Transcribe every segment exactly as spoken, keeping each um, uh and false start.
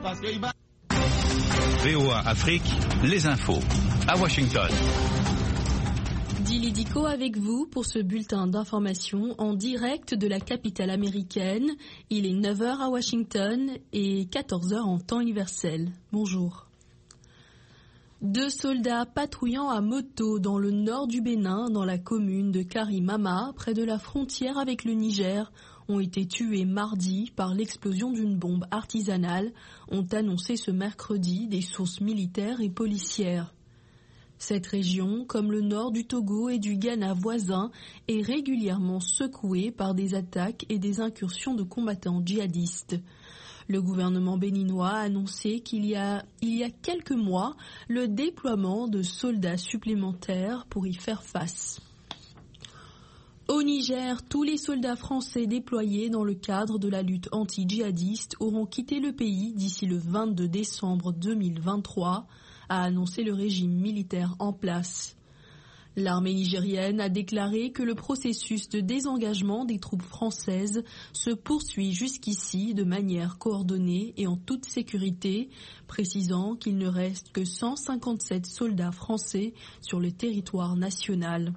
V O A Afrique, les infos, à Washington. Dili Diko avec vous pour ce bulletin d'information en direct de la capitale américaine. Il est neuf heures à Washington et quatorze heures en temps universel. Bonjour. Deux soldats patrouillant à moto dans le nord du Bénin, dans la commune de Karimama, près de la frontière avec le Niger, ont été tués mardi par l'explosion d'une bombe artisanale, ont annoncé ce mercredi des sources militaires et policières. Cette région, comme le nord du Togo et du Ghana voisin, est régulièrement secouée par des attaques et des incursions de combattants djihadistes. Le gouvernement béninois a annoncé qu'il y a, il y a quelques mois le déploiement de soldats supplémentaires pour y faire face. Au Niger, tous les soldats français déployés dans le cadre de la lutte anti-djihadiste auront quitté le pays d'ici le vingt-deux décembre deux mille vingt-trois, a annoncé le régime militaire en place. L'armée nigérienne a déclaré que le processus de désengagement des troupes françaises se poursuit jusqu'ici de manière coordonnée et en toute sécurité, précisant qu'il ne reste que cent cinquante-sept soldats français sur le territoire national.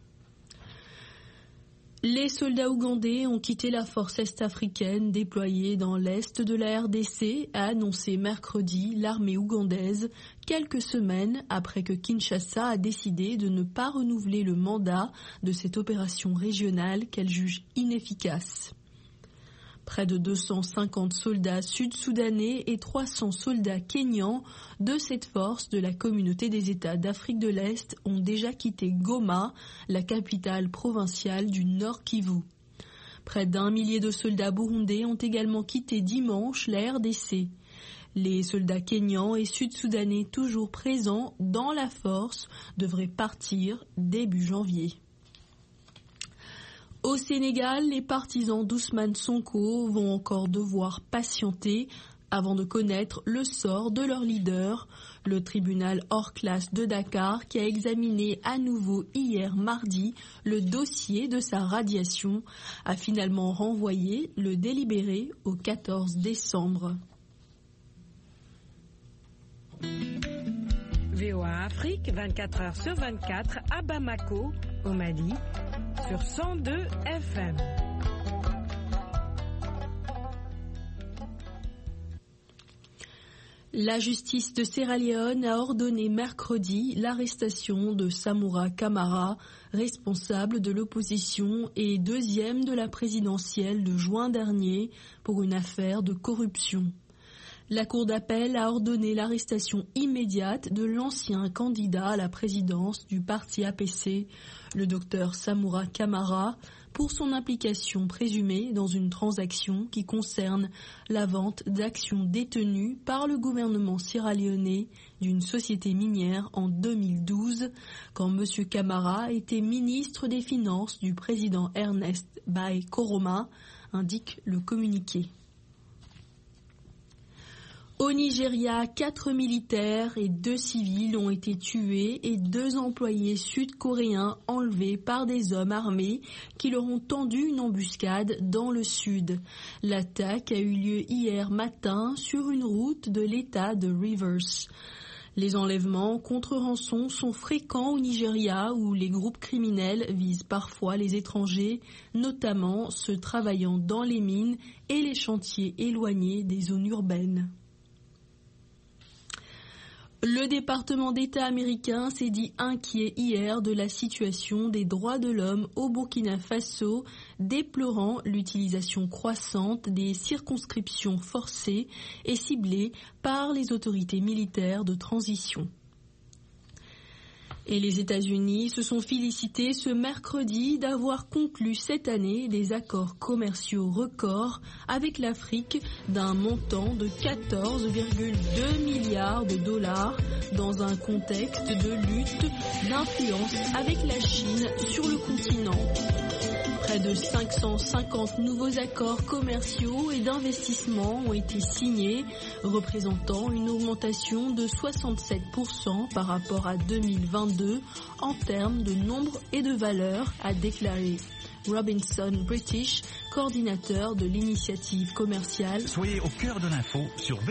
Les soldats ougandais ont quitté la force est-africaine déployée dans l'est de la R D C, a annoncé mercredi l'armée ougandaise, quelques semaines après que Kinshasa a décidé de ne pas renouveler le mandat de cette opération régionale qu'elle juge inefficace. Près de deux cent cinquante soldats sud-soudanais et trois cents soldats kényans de cette force de la communauté des États d'Afrique de l'Est ont déjà quitté Goma, la capitale provinciale du Nord Kivu. Près d'un millier de soldats burundais ont également quitté dimanche la R D C. Les soldats kényans et sud-soudanais toujours présents dans la force devraient partir début janvier. Au Sénégal, les partisans d'Ousmane Sonko vont encore devoir patienter avant de connaître le sort de leur leader. Le tribunal hors classe de Dakar, qui a examiné à nouveau hier mardi le dossier de sa radiation, a finalement renvoyé le délibéré au quatorze décembre. V O A Afrique, vingt-quatre heures sur vingt-quatre, à Bamako, au Mali, sur cent deux F M. La justice de Sierra Leone a ordonné mercredi l'arrestation de Samoura Kamara, responsable de l'opposition et deuxième de la présidentielle de juin dernier pour une affaire de corruption. La Cour d'appel a ordonné l'arrestation immédiate de l'ancien candidat à la présidence du parti A P C, le docteur Samoura Kamara, pour son implication présumée dans une transaction qui concerne la vente d'actions détenues par le gouvernement sierra-léonais d'une société minière en deux mille douze, quand M. Kamara était ministre des Finances du président Ernest Bai Koroma, indique le communiqué. Au Nigeria, quatre militaires et deux civils ont été tués et deux employés sud-coréens enlevés par des hommes armés qui leur ont tendu une embuscade dans le sud. L'attaque a eu lieu hier matin sur une route de l'État de Rivers. Les enlèvements contre rançon sont fréquents au Nigeria où les groupes criminels visent parfois les étrangers, notamment ceux travaillant dans les mines et les chantiers éloignés des zones urbaines. Le département d'État américain s'est dit inquiet hier de la situation des droits de l'homme au Burkina Faso, déplorant l'utilisation croissante des circonscriptions forcées et ciblées par les autorités militaires de transition. Et les États-Unis se sont félicités ce mercredi d'avoir conclu cette année des accords commerciaux records avec l'Afrique d'un montant de quatorze virgule deux milliards de dollars dans un contexte de lutte d'influence avec la Chine sur le continent. Près de cinq cent cinquante nouveaux accords commerciaux et d'investissement ont été signés, représentant une augmentation de soixante-sept pour cent par rapport à deux mille vingt-deux en termes de nombre et de valeur, a déclaré Robinson British, coordinateur de l'initiative commerciale. Soyez au cœur de l'info sur